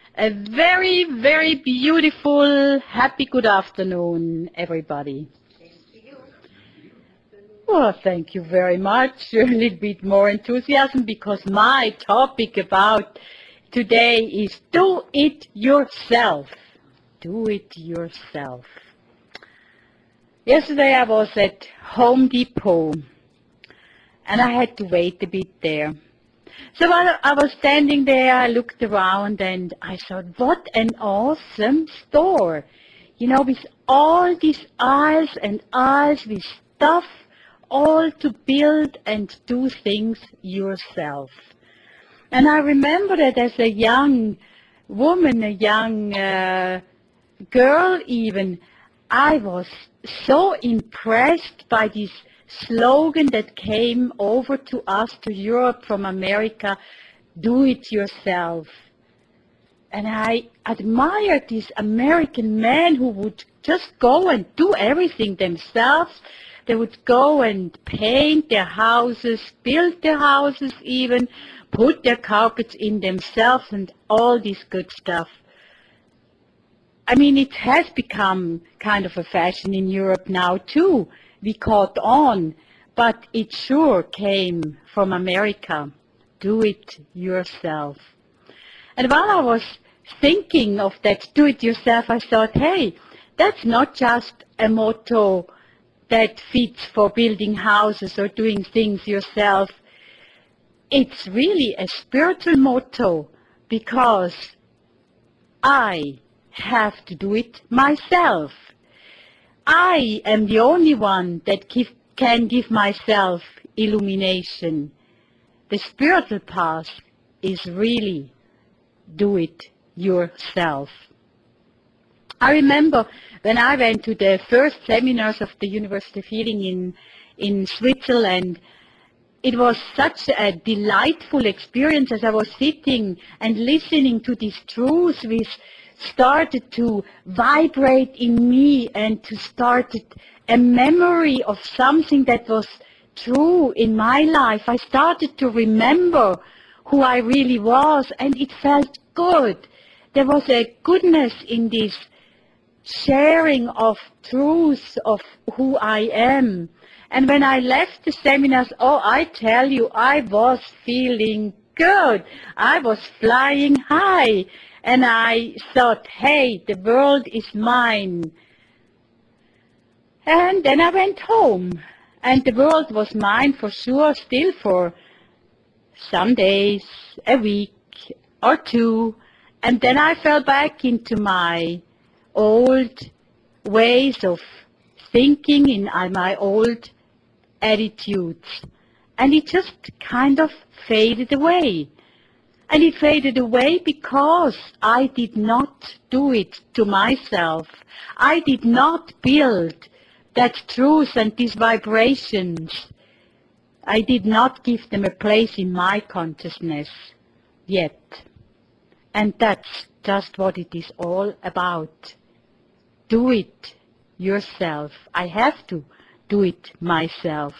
A very, very beautiful, happy good afternoon, everybody. Well, thank you very much. A little bit more enthusiasm because my topic about today is do it yourself. Do it yourself. Yesterday I was at Home Depot and I had to wait a bit there. So while I was standing there, I looked around and I thought, what an awesome store. You know, with all these aisles and aisles with stuff, all to build and do things yourself. And I remember that as a young woman, a young girl even, I was so impressed by this slogan that came over to us, to Europe from America, do it yourself. And I admired these American men who would just go and do everything themselves. They would go and paint their houses, build their houses even, put their carpets in themselves and all this good stuff. I mean, it has become kind of a fashion in Europe now too. We caught on, but it sure came from America. Do it yourself. And while I was thinking of that do it yourself, I thought, hey, that's not just a motto that fits for building houses or doing things yourself. It's really a spiritual motto because I have to do it myself. I am the only one that can give myself illumination. The spiritual path is really do it yourself. I remember when I went to the first seminars of the University of Healing in Switzerland, it was such a delightful experience as I was sitting and listening to these truths which started to vibrate in me and to start a memory of something that was true in my life. I started to remember who I really was, and it felt good. There was a goodness in this sharing of truths of who I am. And when I left the seminars, oh, I tell you, I was feeling good. I was flying high. And I thought, hey, the world is mine. And then I went home. And the world was mine for sure, still for some days, a week or two. And then I fell back into my old ways of thinking, in my old attitudes. And it just kind of faded away. And it faded away because I did not do it to myself. I did not build that truth and these vibrations. I did not give them a place in my consciousness yet. And that's just what it is all about. Do it yourself. I have to do it myself.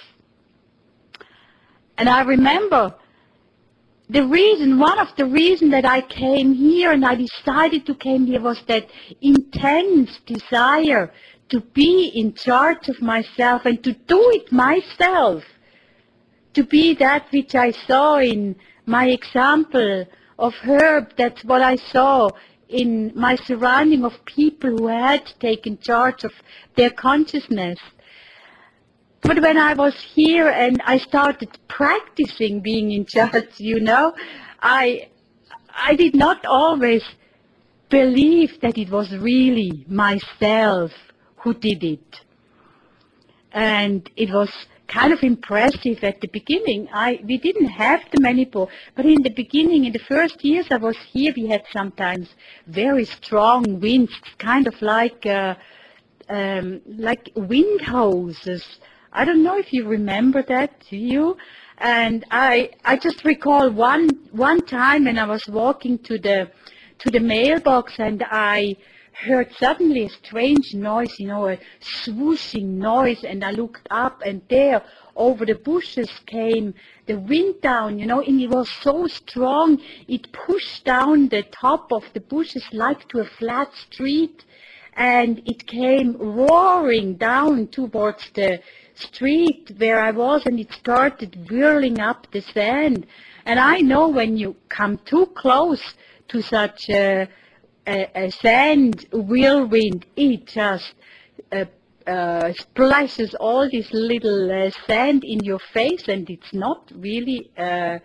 And I remember one of the reasons that I came here and I decided to come here was that intense desire to be in charge of myself and to do it myself. To be that which I saw in my example of Herb, that's what I saw in my surrounding of people who had taken charge of their consciousness. But when I was here and I started practicing being in charge, you know, I did not always believe that it was really myself who did it. And it was kind of impressive at the beginning. We didn't have the many people, but in the beginning, in the first years I was here, we had sometimes very strong winds, kind of like wind hoses. I don't know if you remember that, do you? And I just recall one time when I was walking to the mailbox and I heard suddenly a strange noise, a swooshing noise, and I looked up, and there over the bushes came the wind down, and it was so strong, it pushed down the top of the bushes like to a flat street, and it came roaring down towards the street where I was, and it started whirling up the sand. And I know when you come too close to such a sand whirlwind, it just splashes all this little sand in your face, and it's not really a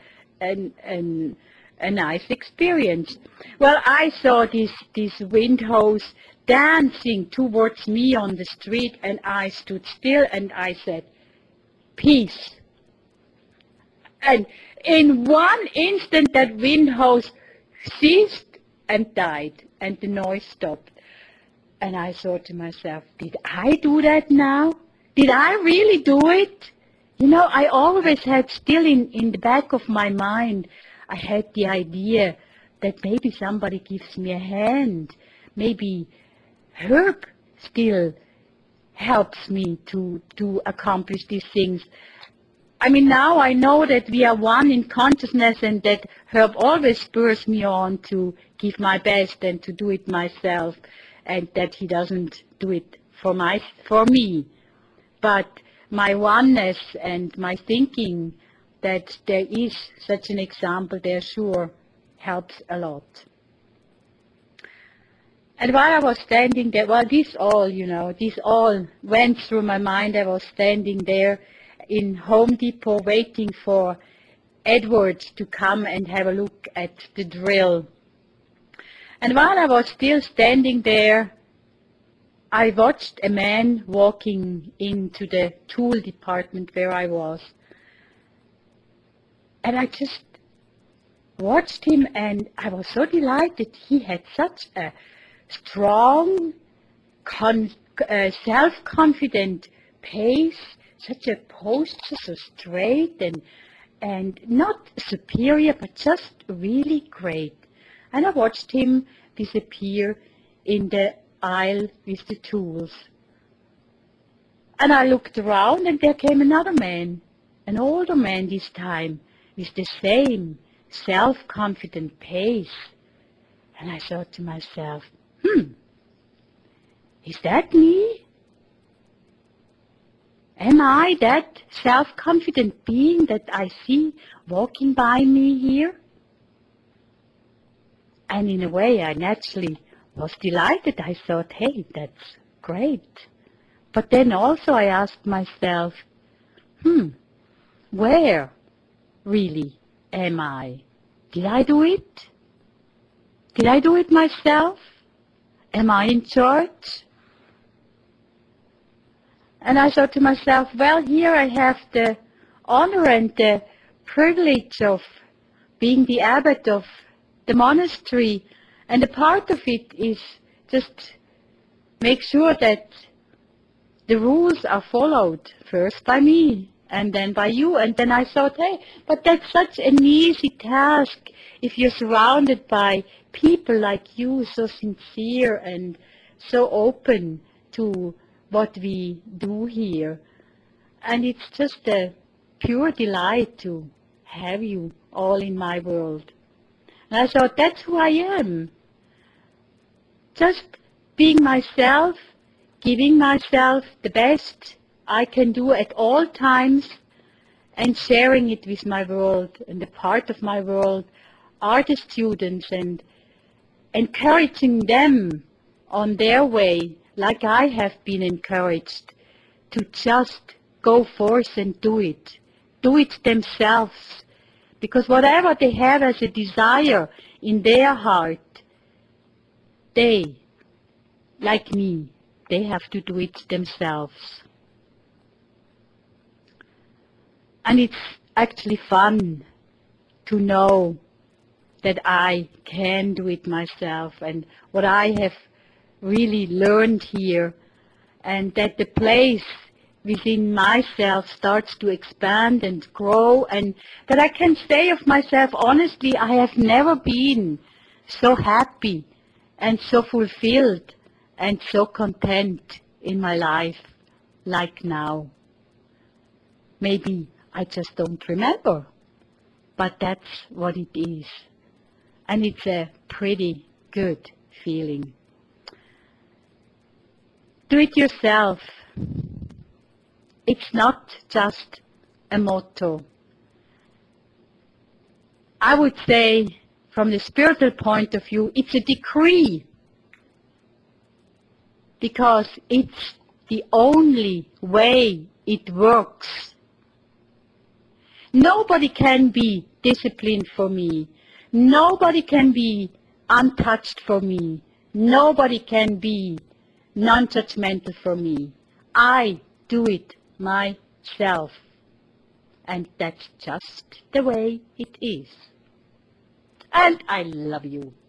nice experience. Well, I saw this wind hose dancing towards me on the street, and I stood still and I said, "Peace." And in one instant that wind hose ceased and died, and the noise stopped. And I thought to myself, did I do that now? Did I really do it? I always had still in the back of my mind, I had the idea that maybe somebody gives me a hand. Maybe Herb still helps me to accomplish these things. I mean, now I know that we are one in consciousness, and that Herb always spurs me on to give my best and to do it myself, and that he doesn't do it for me. But my oneness and my thinking that there is such an example there sure helps a lot. And while I was standing there, well, this all went through my mind. I was standing there in Home Depot waiting for Edward to come and have a look at the drill. And while I was still standing there, I watched a man walking into the tool department where I was. And I just watched him, and I was so delighted. He had such a strong, self-confident pace, such a posture, so straight and not superior, but just really great. And I watched him disappear in the aisle with the tools. And I looked around, and there came another man, an older man this time, with the same self-confident pace. And I thought to myself, is that me? Am I that self-confident being that I see walking by me here? And in a way, I naturally was delighted. I thought, hey, that's great. But then also I asked myself, where really am I? Did I do it? Did I do it myself? Am I in charge? And I thought to myself, well, here I have the honor and the privilege of being the abbot of the monastery, and a part of it is just make sure that the rules are followed, first by me and then by you. And then I thought, hey, but that's such an easy task if you're surrounded by people like you, so sincere and so open to what we do here. And it's just a pure delight to have you all in my world. And I thought, that's who I am. Just being myself, giving myself the best I can do at all times, and sharing it with my world. And the part of my world are the students, and encouraging them on their way, like I have been encouraged, to just go forth and do it themselves. Because whatever they have as a desire in their heart, they, like me, they have to do it themselves. And it's actually fun to know that I can do it myself, and what I have really learned here, and that the place within myself starts to expand and grow, and that I can say of myself, honestly, I have never been so happy and so fulfilled and so content in my life like now. Maybe I just don't remember, but that's what it is. And it's a pretty good feeling. Do it yourself. It's not just a motto. I would say, from the spiritual point of view, it's a decree, because it's the only way it works. Nobody can be disciplined for me. Nobody can be untouched for me. Nobody can be non-judgmental for me. I do it myself. And that's just the way it is. And I love you.